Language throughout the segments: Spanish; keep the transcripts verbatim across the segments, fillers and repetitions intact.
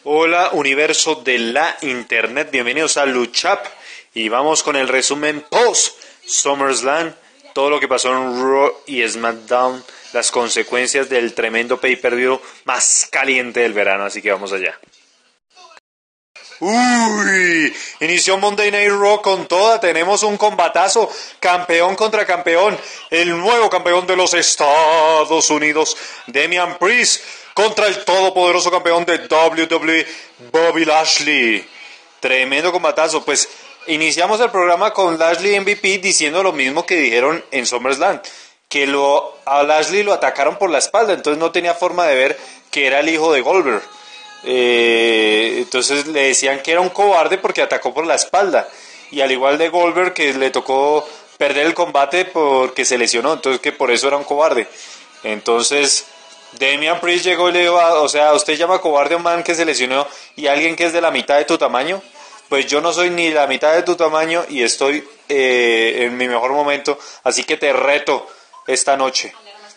Hola universo de la internet, bienvenidos a Luchap y vamos con el resumen post SummerSlam, todo lo que pasó en Raw y SmackDown, las consecuencias del tremendo pay-per-view más caliente del verano, así que vamos allá. Uy, inició Monday Night Raw con toda, tenemos un combatazo, campeón contra campeón, el nuevo campeón de los Estados Unidos, Damian Priest, contra el todopoderoso campeón de W W E, Bobby Lashley. Tremendo combatazo, pues iniciamos el programa con Lashley M V P diciendo lo mismo que dijeron en SummerSlam, que lo, a Lashley lo atacaron por la espalda, entonces no tenía forma de ver que era el hijo de Goldberg. Eh, entonces le decían que era un cobarde porque atacó por la espalda, y al igual de Goldberg, que le tocó perder el combate porque se lesionó, entonces que por eso era un cobarde. Entonces Damian Priest llegó y le dijo, o sea, ¿usted llama cobarde a un man que se lesionó y a alguien que es de la mitad de tu tamaño? Pues yo no soy ni la mitad de tu tamaño y estoy eh, en mi mejor momento, así que te reto esta noche.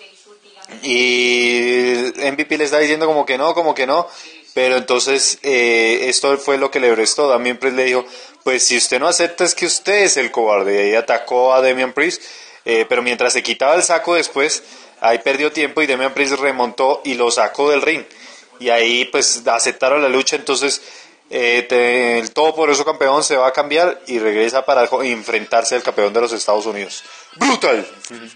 Y M V P le está diciendo como que no, como que no. Pero entonces eh, esto fue lo que le prestó. Damian Priest le dijo, pues si usted no acepta es que usted es el cobarde. Y ahí atacó a Damian Priest, eh, pero mientras se quitaba el saco después, ahí perdió tiempo y Damian Priest remontó y lo sacó del ring. Y ahí pues aceptaron la lucha, entonces eh, te, el todopoderoso campeón se va a cambiar y regresa para enfrentarse al campeón de los Estados Unidos. ¡Brutal!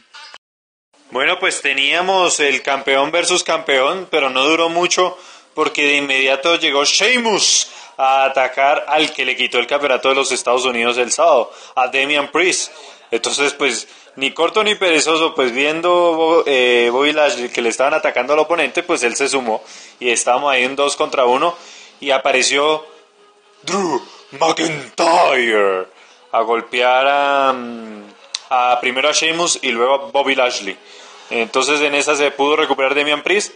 Bueno, pues teníamos el campeón versus campeón, pero no duró mucho, porque de inmediato llegó Sheamus a atacar al que le quitó el campeonato de los Estados Unidos el sábado, a Damian Priest. Entonces, pues, ni corto ni perezoso, pues viendo eh, Bobby Lashley que le estaban atacando al oponente, pues él se sumó y estábamos ahí en dos contra uno y apareció Drew McIntyre a golpear a, a primero a Sheamus y luego a Bobby Lashley. Entonces en esa se pudo recuperar Damian Priest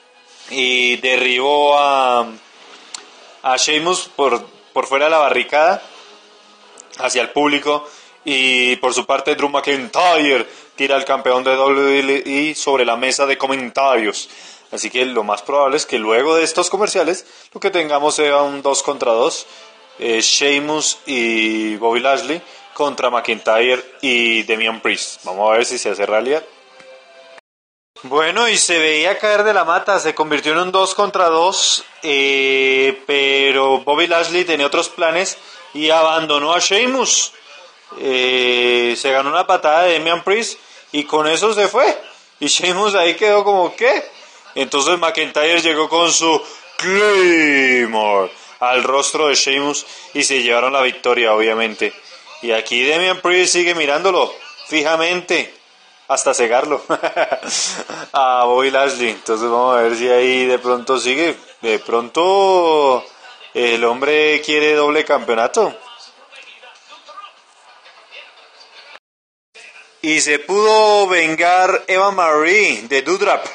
y derribó a, a Sheamus por, por fuera de la barricada hacia el público, y por su parte Drew McIntyre tira al campeón de W W E sobre la mesa de comentarios. Así que lo más probable es que luego de estos comerciales lo que tengamos sea un dos contra dos, eh, Sheamus y Bobby Lashley contra McIntyre y Damian Priest. Vamos a ver si se hace realidad. Bueno, y se veía caer de la mata, se convirtió en un dos contra dos, eh, pero Bobby Lashley tenía otros planes y abandonó a Sheamus. Eh, se ganó una patada de Damian Priest y con eso se fue. Y Sheamus ahí quedó como, ¿qué? Entonces McIntyre llegó con su Claymore al rostro de Sheamus y se llevaron la victoria, obviamente. Y aquí Damian Priest sigue mirándolo fijamente hasta cegarlo a Bobby Lashley. Entonces vamos a ver si ahí de pronto sigue. De pronto el hombre quiere doble campeonato. Y se pudo vengar Eva Marie de Doudrop.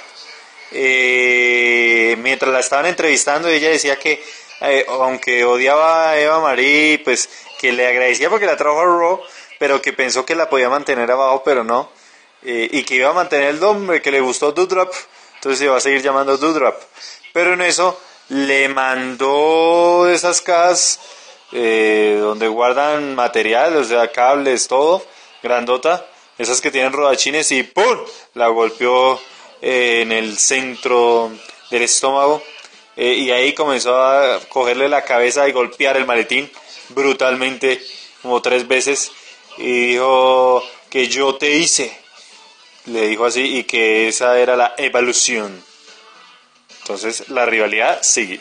Eh, mientras la estaban entrevistando, ella decía que eh, aunque odiaba a Eva Marie, pues que le agradecía porque la trajo a Raw, pero que pensó que la podía mantener abajo, pero no. Eh, y que iba a mantener el nombre, que le gustó Doudrop, entonces se iba a seguir llamando Doudrop. Pero en eso le mandó esas cajas eh, donde guardan material, o sea, cables, todo, grandota, esas que tienen rodachines, y ¡pum!, la golpeó eh, en el centro del estómago, eh, y ahí comenzó a cogerle la cabeza y golpear el maletín brutalmente como tres veces, y dijo que yo te hice. Le dijo así, y que esa era la evolución. Entonces la rivalidad sigue.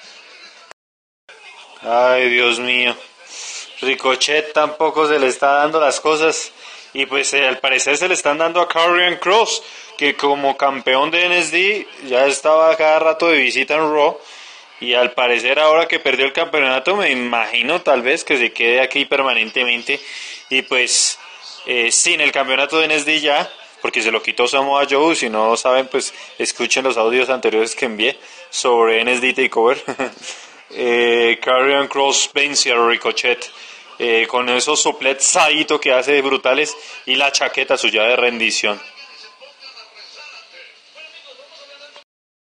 Ay, Dios mío. Ricochet tampoco se le está dando las cosas. Y pues eh, al parecer se le están dando a Karrion Kross, que como campeón de N X T ya estaba cada rato de visita en Raw. Y al parecer ahora que perdió el campeonato, me imagino tal vez que se quede aquí permanentemente. Y pues eh, sin el campeonato de N X T ya, porque se lo quitó Samoa Joe. Si no saben, pues escuchen los audios anteriores que envié sobre N X T TakeOver. eh, Karrion Kross vence a Ricochet eh, con esos soplets Saito que hace brutales y la chaqueta suya de rendición.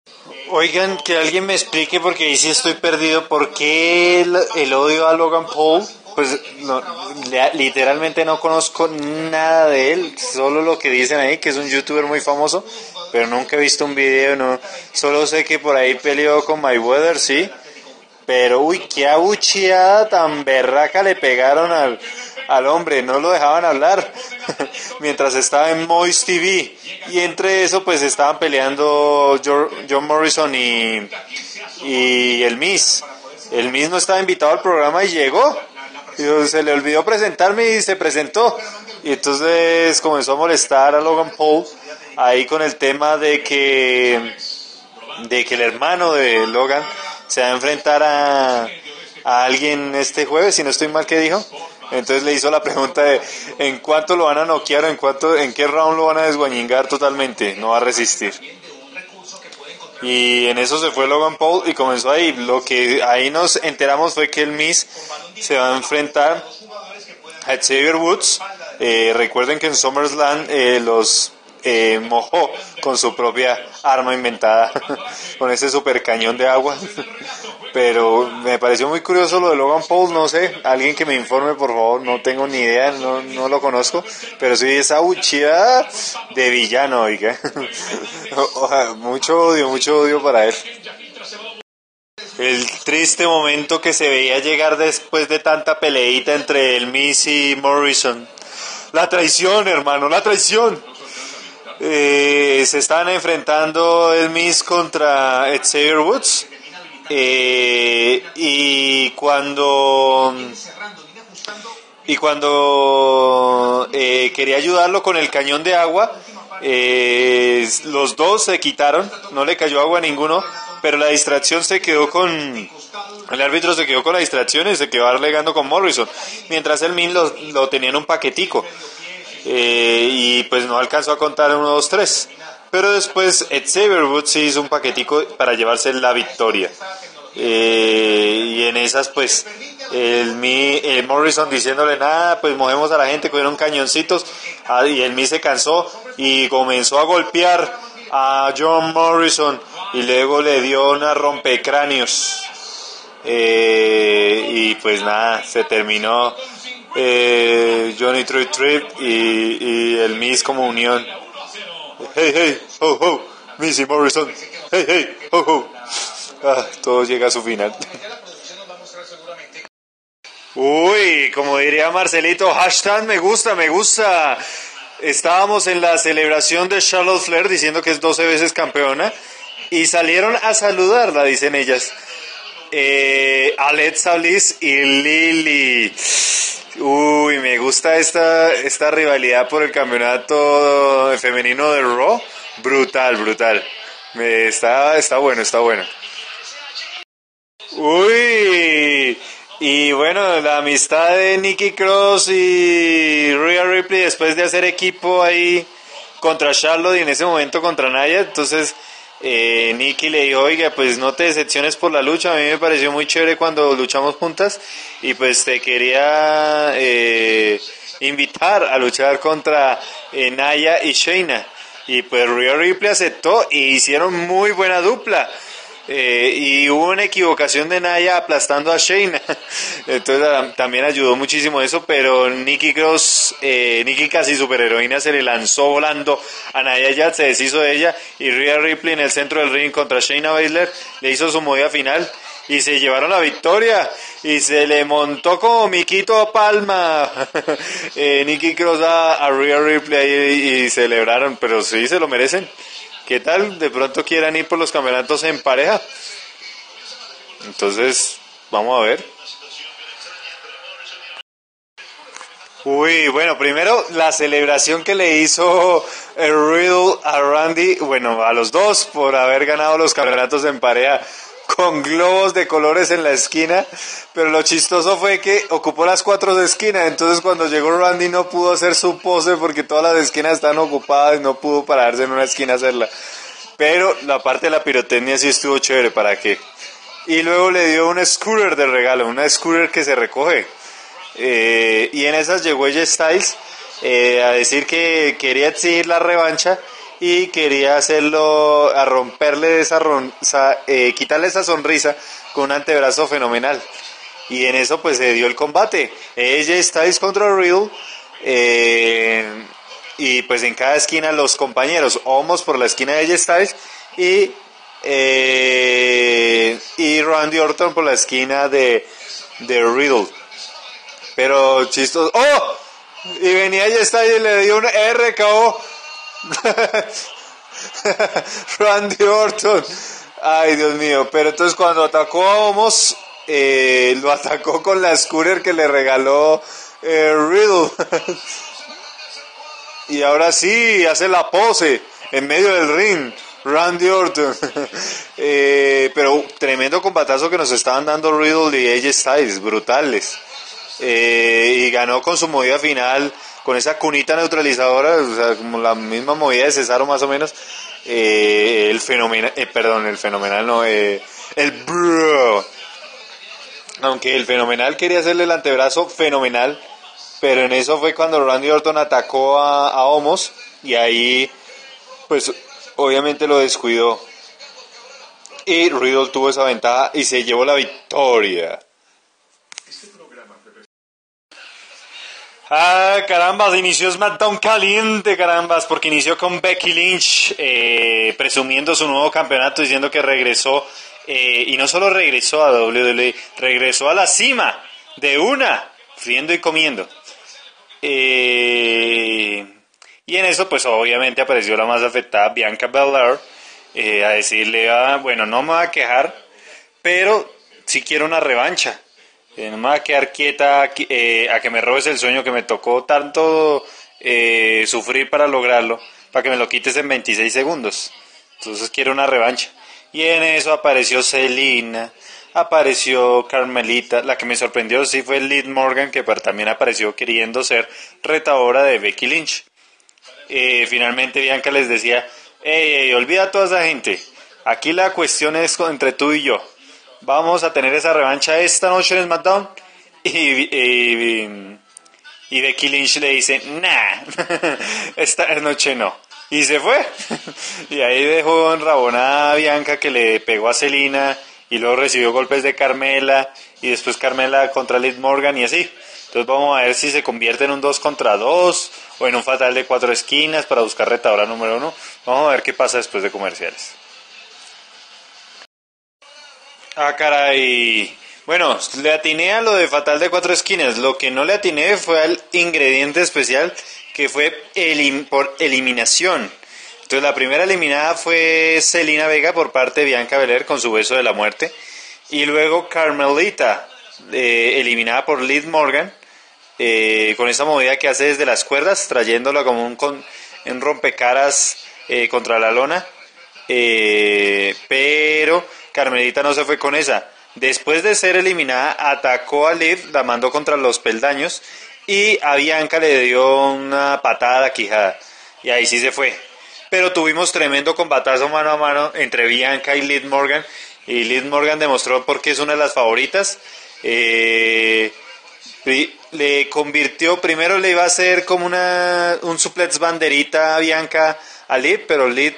Oigan, que alguien me explique porque ahí sí estoy perdido. ¿Por qué el, el odio a Logan Paul? Pues no, le- literalmente no conozco nada de él, solo lo que dicen ahí, que es un youtuber muy famoso, pero nunca he visto un video, no. Solo sé que por ahí peleó con Mayweather, sí, pero uy, qué abucheada tan berraca le pegaron al, al hombre, no lo dejaban hablar mientras estaba en Moist T V. Y entre eso pues estaban peleando Jo- John Morrison y, y el Miz. El Miz no estaba invitado al programa y llegó. Y se le olvidó presentarme y se presentó. Y entonces comenzó a molestar a Logan Paul ahí con el tema de que de que el hermano de Logan se va a enfrentar a, a alguien este jueves, si no estoy mal, que dijo. Entonces le hizo la pregunta de en cuánto lo van a noquear, en cuánto, en qué round lo van a desguañingar totalmente, no va a resistir. Y en eso se fue Logan Paul y comenzó ahí. Lo que ahí nos enteramos fue que el Miz se va a enfrentar a Xavier Woods. Eh, recuerden que en SummerSlam eh, los eh, mojó con su propia arma inventada, con ese super cañón de agua. Pero me pareció muy curioso lo de Logan Paul, no sé, alguien que me informe por favor, no tengo ni idea, no, no lo conozco, pero sí esa buchida de villano, oiga. Mucho odio, mucho odio para él. El triste momento que se veía llegar después de tanta peleita entre el Miz y Morrison. La traición, hermano, la traición. Eh, se estaban enfrentando el Miz contra Xavier Woods. Eh, y cuando y cuando eh, quería ayudarlo con el cañón de agua, eh, los dos se quitaron, no le cayó agua a ninguno, pero la distracción se quedó con el árbitro se quedó con la distracción y se quedó alegando con Morrison, mientras el Min lo, lo tenía en un paquetico, eh, y pues no alcanzó a contar uno, dos, tres. Pero después Xavier Woods sí hizo un paquetico para llevarse la victoria. Eh, y en esas pues el, Mi, el Morrison diciéndole nada, pues mojemos a la gente, cogieron cañoncitos, ah, y el Mi se cansó y comenzó a golpear a John Morrison y luego le dio una rompecráneos. Eh, y pues nada, se terminó eh, Johnny Tree Trip y, y el Miz como unión. Hey, hey, ho, ho, Missy Morrison. Hey, hey, ho, ho. Ah, todo llega a su final. Uy, como diría Marcelito, hashtag me gusta, me gusta. Estábamos en la celebración de Charlotte Flair diciendo que es doce veces campeona y salieron a saludarla, dicen ellas. Eh, Alexa Bliss y Lily. Uy, me gusta esta, esta rivalidad por el campeonato femenino de Raw. Brutal, brutal. Me, está, está bueno, está bueno. Uy, y bueno, la amistad de Nikki Cross y Rhea Ripley después de hacer equipo ahí contra Charlotte y en ese momento contra Nia, entonces eh, Nikki le dijo, oiga, pues no te decepciones por la lucha, a mí me pareció muy chévere cuando luchamos juntas y pues te quería eh, invitar a luchar contra eh, Nia y Shayna. Y pues Rhea Ripley aceptó y hicieron muy buena dupla. Eh, y hubo una equivocación de Nia aplastando a Shayna, entonces también ayudó muchísimo eso, pero Nikki Cross, eh, Nikki casi superheroína, se le lanzó volando a Nia Jax, se deshizo de ella, y Rhea Ripley en el centro del ring contra Shayna Baszler le hizo su movida final y se llevaron la victoria y se le montó como Miquito Palma eh, Nikki Cross a, a Rhea Ripley y, y celebraron, pero sí se lo merecen. ¿Qué tal? De pronto quieran ir por los campeonatos en pareja. Entonces, vamos a ver. Uy, bueno, primero la celebración que le hizo el Riddle a Randy, bueno, a los dos por haber ganado los campeonatos en pareja con globos de colores en la esquina, pero lo chistoso fue que ocupó las cuatro esquinas, entonces cuando llegó Randy no pudo hacer su pose porque todas las esquinas estaban ocupadas y no pudo pararse en una esquina a hacerla, pero la parte de la pirotecnia sí estuvo chévere, ¿para qué? Y luego le dio un scooter de regalo, una scooter que se recoge, eh, y en esas llegó ella Styles eh, a decir que quería exigir la revancha y quería hacerlo, a romperle esa, ron, esa eh, quitarle esa sonrisa con un antebrazo fenomenal. Y en eso pues se dio el combate. A J Styles contra Riddle. Eh, y pues en cada esquina los compañeros. Omos por la esquina de A J Styles. Y, eh, y Randy Orton por la esquina de, de Riddle. Pero chistoso. ¡Oh! Y venía A J Styles y le dio un R K O. Randy Orton. Ay, Dios mío. Pero entonces cuando atacó a Omos, eh, lo atacó con la scooter que le regaló eh, Riddle. Y ahora sí, hace la pose en medio del ring. Randy Orton. eh, pero tremendo combatazo que nos estaban dando Riddle y A J Styles. Brutales. Eh, y ganó con su movida final, con esa cunita neutralizadora, o sea, como la misma movida de Cesaro más o menos. Eh, el fenomenal, eh, perdón, el fenomenal no, eh, el bro. Aunque el fenomenal quería hacerle el antebrazo fenomenal, pero en eso fue cuando Randy Orton atacó a, a Omos y ahí, pues, obviamente lo descuidó. Y Riddle tuvo esa ventaja y se llevó la victoria. Ah, carambas, inició SmackDown caliente, carambas, porque inició con Becky Lynch eh, presumiendo su nuevo campeonato, diciendo que regresó, eh, y no solo regresó a W W E, regresó a la cima de una, friendo y comiendo. Eh, y en eso, pues obviamente apareció la más afectada, Bianca Belair, eh, a decirle, ah, bueno, no me voy a quejar, pero sí quiero una revancha. Eh, no me voy a quedar quieta eh, a que me robes el sueño que me tocó tanto eh, sufrir para lograrlo, para que me lo quites en veintiséis segundos. Entonces quiero una revancha. Y en eso apareció Zelina, apareció Carmelita. La que me sorprendió sí fue Liv Morgan, que también apareció queriendo ser retadora de Becky Lynch. Eh, finalmente Bianca les decía, hey, hey, olvida a toda esa gente, aquí la cuestión es entre tú y yo. Vamos a tener esa revancha esta noche en SmackDown. Y, y, y Becky Lynch le dice, nah, esta noche no. Y se fue. Y ahí dejó enrabonada a Bianca, que le pegó a Zelina. Y luego recibió golpes de Carmela. Y después Carmela contra Liv Morgan y así. Entonces vamos a ver si se convierte en un dos contra dos. O en un fatal de cuatro esquinas para buscar retadora número uno. Vamos a ver qué pasa después de comerciales. Ah, caray. Bueno, le atiné a lo de fatal de cuatro esquinas. Lo que no le atiné fue al ingrediente especial, que fue elim por eliminación. Entonces la primera eliminada fue Zelina Vega por parte de Bianca Belair con su beso de la muerte. Y luego Carmelita, eh, eliminada por Liv Morgan, eh, con esa movida que hace desde las cuerdas, trayéndola como un, con, un rompecaras eh, contra la lona. Eh, pero Carmelita no se fue con esa. Después de ser eliminada, atacó a Liv, la mandó contra los peldaños y a Bianca le dio una patada a la quijada. Y ahí sí se fue. Pero tuvimos tremendo combatazo mano a mano entre Bianca y Liv Morgan. Y Liv Morgan demostró por qué es una de las favoritas. Eh, le convirtió, primero le iba a hacer como una un suplex banderita a Bianca a Liv, pero Liv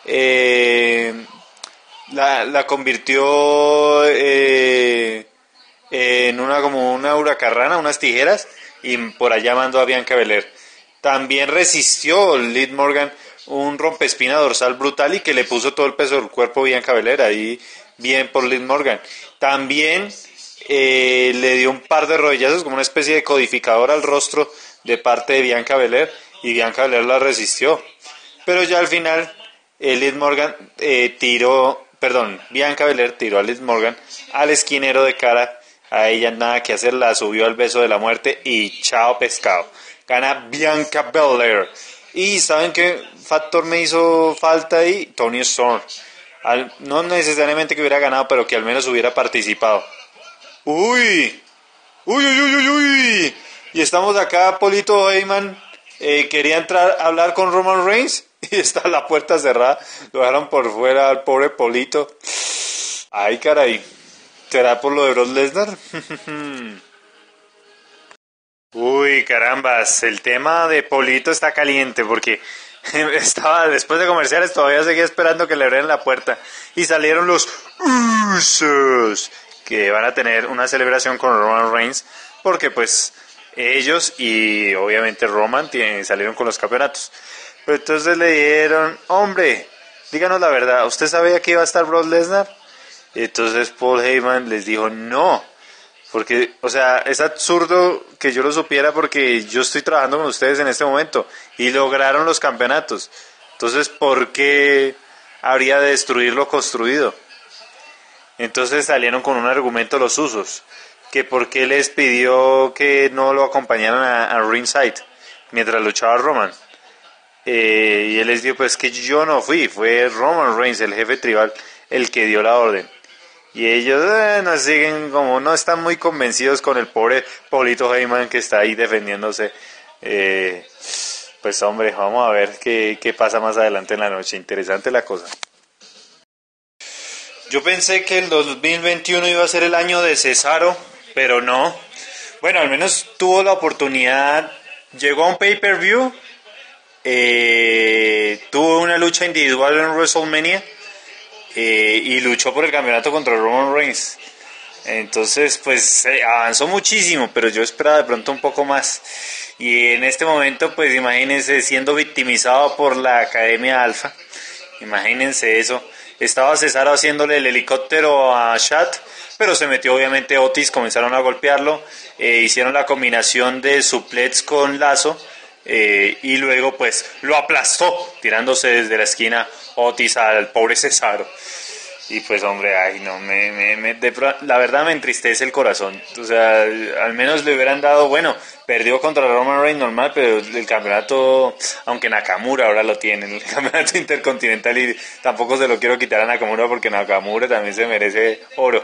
eh, la, la convirtió eh, en una como una huracarrana, unas tijeras, y por allá mandó a Bianca Belair. También resistió Liv Morgan un rompespina dorsal brutal y que le puso todo el peso del cuerpo a Bianca Belair, ahí bien por Liv Morgan. También eh, le dio un par de rodillazos como una especie de codificador al rostro de parte de Bianca Belair y Bianca Belair la resistió. Pero ya al final eh, Liv Morgan eh, tiró, perdón, Bianca Belair tiró a Liv Morgan al esquinero de cara, a ella nada que hacer, la subió al beso de la muerte y chao pescado. Gana Bianca Belair. Y ¿saben qué factor me hizo falta ahí? Toni Storm. Al, no necesariamente que hubiera ganado, pero que al menos hubiera participado. ¡Uy! ¡Uy, uy, uy, uy, uy! Y estamos acá, Polito Heyman eh, quería entrar a hablar con Roman Reigns y está la puerta cerrada. Lo dejaron por fuera al pobre Polito. ¡Ay, caray! ¿Será por lo de Brock Lesnar? Uy, carambas, el tema de Polito está caliente porque Estaba, después de comerciales, todavía seguía esperando que le abrieran la puerta. Y salieron los Usos, que van a tener una celebración con Roman Reigns, porque pues ellos y obviamente Roman tienen, salieron con los campeonatos. Pero entonces le dijeron, hombre, díganos la verdad, ¿usted sabía que iba a estar Brock Lesnar? Entonces Paul Heyman les dijo, no. Porque, o sea, es absurdo que yo lo supiera porque yo estoy trabajando con ustedes en este momento y lograron los campeonatos. Entonces, ¿por qué habría de destruir lo construido? Entonces salieron con un argumento los Usos, que por qué les pidió que no lo acompañaran a, a ringside mientras luchaba Roman. Eh, y él les dijo, pues que yo no fui, fue Roman Reigns, el jefe tribal, el que dio la orden. Y ellos eh, no siguen como, no están muy convencidos con el pobre Paulito Heyman que está ahí defendiéndose. Eh, pues hombre, vamos a ver qué, qué pasa más adelante en la noche. Interesante la cosa. Yo pensé que el dos mil veintiuno iba a ser el año de Cesaro, pero no. Bueno, al menos tuvo la oportunidad, llegó a un pay-per-view, eh, tuvo una lucha individual en WrestleMania. Eh, y luchó por el campeonato contra Roman Reigns. Entonces pues eh, avanzó muchísimo, pero yo esperaba de pronto un poco más. Y en este momento pues imagínense siendo victimizado por la Academia Alpha. Imagínense eso. Estaba Cesaro haciéndole el helicóptero a Shad, pero se metió obviamente Otis, comenzaron a golpearlo, eh, hicieron la combinación de suplex con lazo. Eh, y luego pues lo aplastó tirándose desde la esquina Otis al pobre Cesaro. Y pues hombre, ay no, me, me, me de, la verdad me entristece el corazón. O sea, al menos le hubieran dado, bueno, perdió contra Roman Reigns normal, pero el campeonato, aunque Nakamura ahora lo tiene, el campeonato intercontinental, y tampoco se lo quiero quitar a Nakamura porque Nakamura también se merece oro.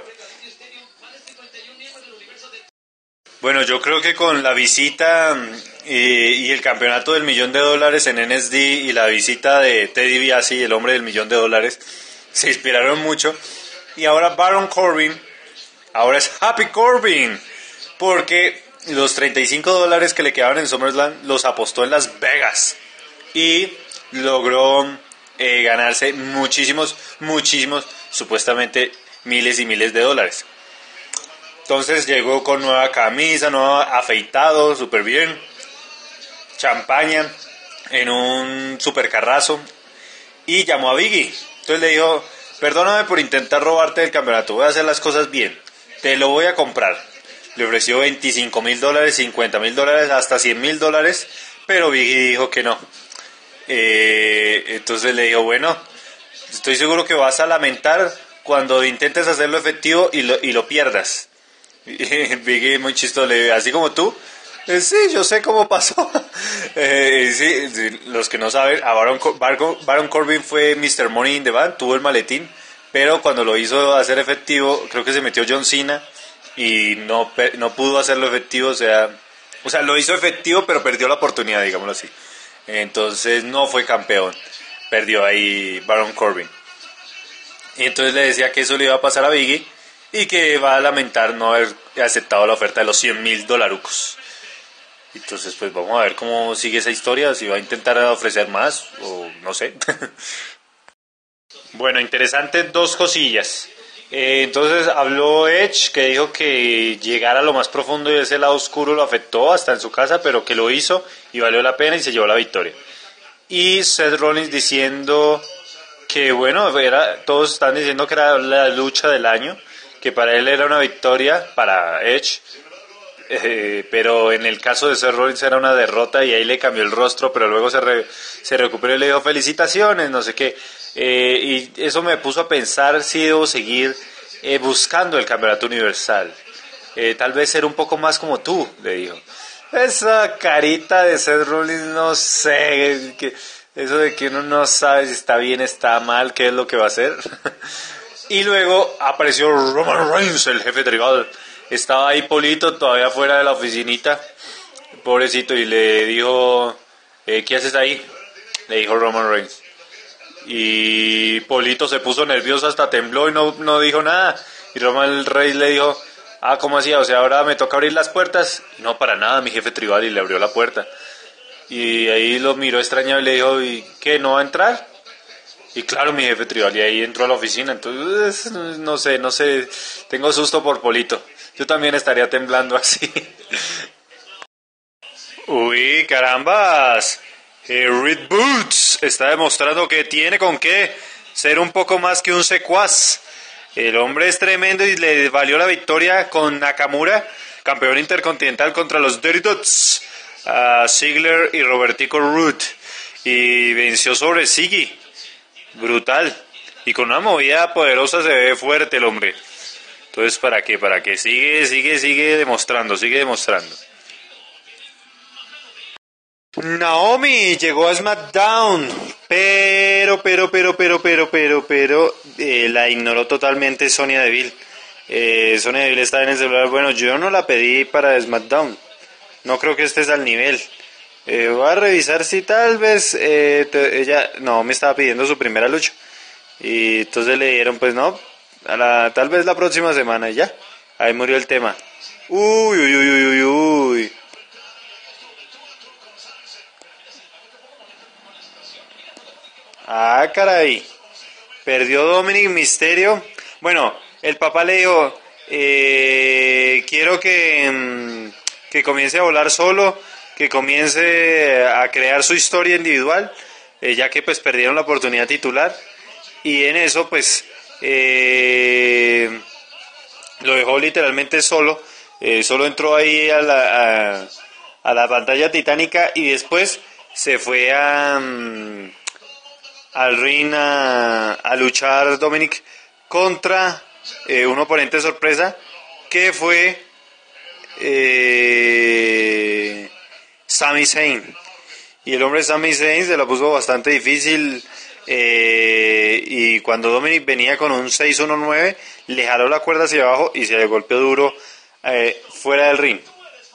Bueno, yo creo que con la visita y, y el campeonato del millón de dólares en N X T y la visita de Ted DiBiase, el hombre del millón de dólares, se inspiraron mucho. Y ahora Baron Corbin, ahora es Happy Corbin, porque los treinta y cinco dólares que le quedaban en SummerSlam los apostó en Las Vegas y logró eh, ganarse muchísimos, muchísimos, supuestamente miles y miles de dólares. Entonces llegó con nueva camisa, nuevo afeitado, súper bien, champaña en un super carrazo y llamó a Biggie. Entonces le dijo, perdóname por intentar robarte el campeonato, voy a hacer las cosas bien, te lo voy a comprar. Le ofreció veinticinco mil dólares, cincuenta mil dólares, hasta cien mil dólares, pero Biggie dijo que no. Eh, entonces le dijo, bueno, estoy seguro que vas a lamentar cuando intentes hacerlo efectivo y lo, y lo pierdas. Biggie muy chistoso, así como tú. Eh, sí, yo sé cómo pasó. eh, sí, sí, los que no saben, a Baron, Baron, Baron Corbin fue mister Money in the Bank, tuvo el maletín, pero cuando lo hizo hacer efectivo, creo que se metió John Cena y no, no pudo hacerlo efectivo, o sea, o sea, lo hizo efectivo, pero perdió la oportunidad, digámoslo así. Entonces no fue campeón, perdió ahí Baron Corbin. Y entonces le decía que eso le iba a pasar a Biggie y que va a lamentar no haber aceptado la oferta de los cien mil dolarucos. Entonces pues vamos a ver cómo sigue esa historia, si va a intentar ofrecer más o no sé. Bueno, interesante dos cosillas. Eh, entonces habló Edge, que dijo que llegar a lo más profundo y ese lado oscuro lo afectó hasta en su casa, pero que lo hizo y valió la pena y se llevó la victoria. Y Seth Rollins diciendo que bueno, era, todos están diciendo que era la lucha del año, que para él era una victoria, para Edge, eh, pero en el caso de Seth Rollins era una derrota y ahí le cambió el rostro, pero luego se, re, se recuperó y le dijo felicitaciones, no sé qué, eh, y eso me puso a pensar si debo seguir eh, buscando el campeonato universal, eh, tal vez ser un poco más como tú, le dijo. Esa carita de Seth Rollins, no sé, que, eso de que uno no sabe si está bien, está mal, qué es lo que va a hacer. Y luego apareció Roman Reigns, el jefe tribal. Estaba ahí Polito, todavía fuera de la oficinita, pobrecito, y le dijo, eh, ¿qué haces ahí? Le dijo Roman Reigns. Y Polito se puso nervioso, hasta tembló y no, no dijo nada. Y Roman Reigns le dijo, ah, ¿cómo hacía? O sea, ahora me toca abrir las puertas. No, para nada, mi jefe tribal, y le abrió la puerta. Y ahí lo miró extrañado y le dijo, ¿y qué, no va a entrar? Y claro, mi jefe tribal, y ahí entró a la oficina, entonces, no sé, no sé, tengo susto por Polito. Yo también estaría temblando así. Uy, carambas. Eh, Reed Boots está demostrando que tiene con qué ser un poco más que un secuaz. El hombre es tremendo y le valió la victoria con Nakamura, campeón intercontinental contra los Dirty Dots, a Ziggler y Robertico Root. Y venció sobre Siggy. Brutal. Y con una movida poderosa se ve fuerte el hombre. Entonces, ¿para qué? ¿Para qué? Sigue, sigue, sigue demostrando, sigue demostrando. Naomi llegó a SmackDown, pero, pero, pero, pero, pero, pero, pero, eh, la ignoró totalmente Sonya Deville. Eh, Sonya Deville está en el celular. Bueno, yo no la pedí para SmackDown. No creo que estés al nivel. Eh, voy a revisar si tal vez eh, te, ella, no, me estaba pidiendo su primera lucha. Y entonces le dieron, pues no, a la, tal vez la próxima semana y ya. Ahí murió el tema. Uy, uy, uy, uy, uy, uy. Ah, caray. Perdió Dominic Mysterio. Bueno, el papá le dijo, eh, quiero que, mm, que comience a volar solo, que comience a crear su historia individual, eh, ya que pues perdieron la oportunidad titular. Y en eso pues eh, lo dejó literalmente solo. Eh, solo entró ahí a la, a, a la pantalla titánica y después se fue a... Mm, al ring a, a luchar Dominic contra eh, un oponente sorpresa que fue eh, Sami Zayn. Y el hombre Sami Zayn se la puso bastante difícil eh, y cuando Dominic venía con un seis uno nueve le jaló la cuerda hacia abajo y se le golpeó duro eh, fuera del ring.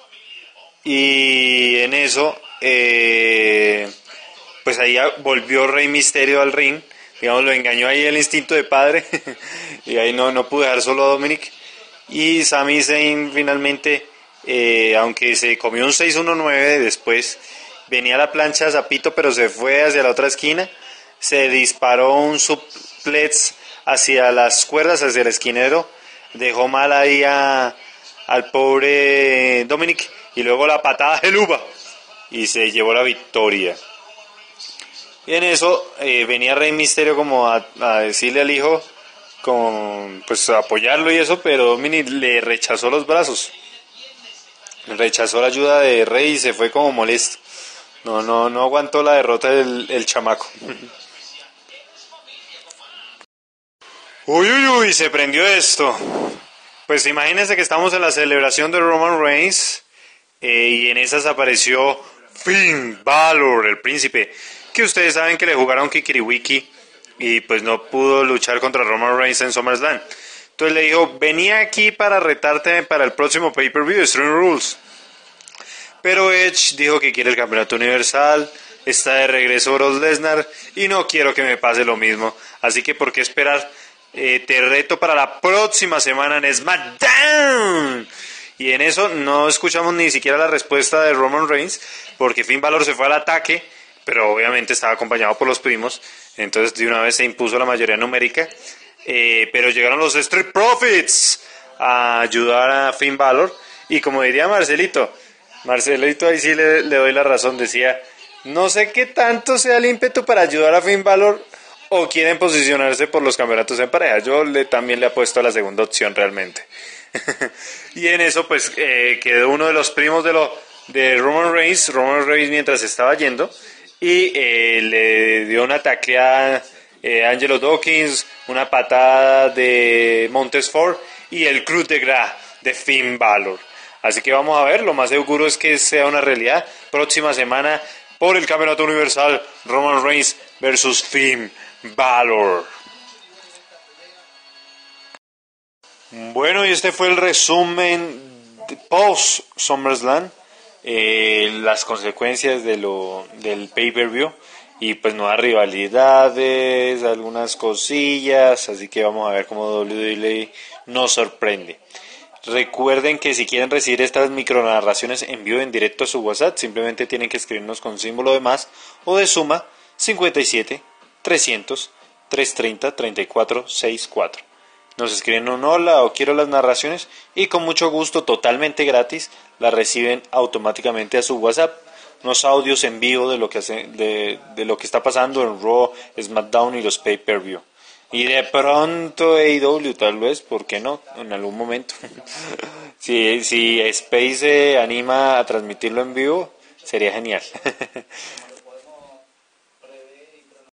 Y en eso... Eh, pues ahí volvió Rey Misterio al ring, digamos, lo engañó ahí el instinto de padre, y ahí no, no pudo dejar solo a Dominic, y Sami Zayn finalmente, eh, aunque se comió un seis uno nueve después, venía a la plancha a Zapito, pero se fue hacia la otra esquina, se disparó un suplex hacia las cuerdas, hacia el esquinero, dejó mal ahí a, al pobre Dominic, y luego la patada de Luba, y se llevó la victoria. Y en eso eh, venía Rey Misterio como a, a decirle al hijo, como, pues a apoyarlo y eso, pero Dominic le rechazó los brazos. Rechazó la ayuda de Rey y se fue como molesto. No, no, no aguantó la derrota del el chamaco. Uy, uy, uy, se prendió esto. Pues imagínense que estamos en la celebración de Roman Reigns eh, y en esas apareció Finn Balor, el príncipe, que ustedes saben que le jugaron Kikiriwiki y pues no pudo luchar contra Roman Reigns en SummerSlam. Entonces le dijo, venía aquí para retarte para el próximo pay-per-view, Extreme Rules. Pero Edge dijo que quiere el campeonato universal, está de regreso Brock Lesnar y no quiero que me pase lo mismo. Así que ¿por qué esperar? Eh, te reto para la próxima semana en SmackDown. Y en eso no escuchamos ni siquiera la respuesta de Roman Reigns, porque Finn Balor se fue al ataque, pero obviamente estaba acompañado por los primos, entonces de una vez se impuso la mayoría numérica, eh, pero llegaron los Street Profits a ayudar a Finn Balor, y como diría Marcelito, Marcelito ahí sí le, le doy la razón, decía, no sé qué tanto sea el ímpetu para ayudar a Finn Balor, o quieren posicionarse por los campeonatos en pareja, yo le, también le apuesto a la segunda opción realmente. Y en eso pues eh, quedó uno de los primos de, lo, de Roman Reigns, Roman Reigns mientras estaba yendo, y eh, le dio un ataque a eh, Angelo Dawkins, una patada de Montez Ford y el Cruz de Gras de Finn Balor. Así que vamos a ver, lo más seguro es que sea una realidad. Próxima semana por el Campeonato Universal, Roman Reigns versus Finn Balor. Bueno, y este fue el resumen post SummerSlam, eh, las consecuencias de lo del pay-per-view y pues nuevas rivalidades, algunas cosillas, así que vamos a ver cómo W W E nos sorprende. Recuerden que si quieren recibir estas micronarraciones en vivo en directo a su WhatsApp, simplemente tienen que escribirnos con símbolo de más o de suma cincuenta y siete, trescientos, trescientos treinta, treinta y cuatro sesenta y cuatro. Nos escriben un hola o quiero las narraciones y con mucho gusto, totalmente gratis, las reciben automáticamente a su WhatsApp. Unos audios en vivo de lo que hace, de, de lo que está pasando en Raw, SmackDown y los pay-per-view. Y de pronto A E W tal vez, ¿por qué no? En algún momento. si, si Space se anima a transmitirlo en vivo, sería genial.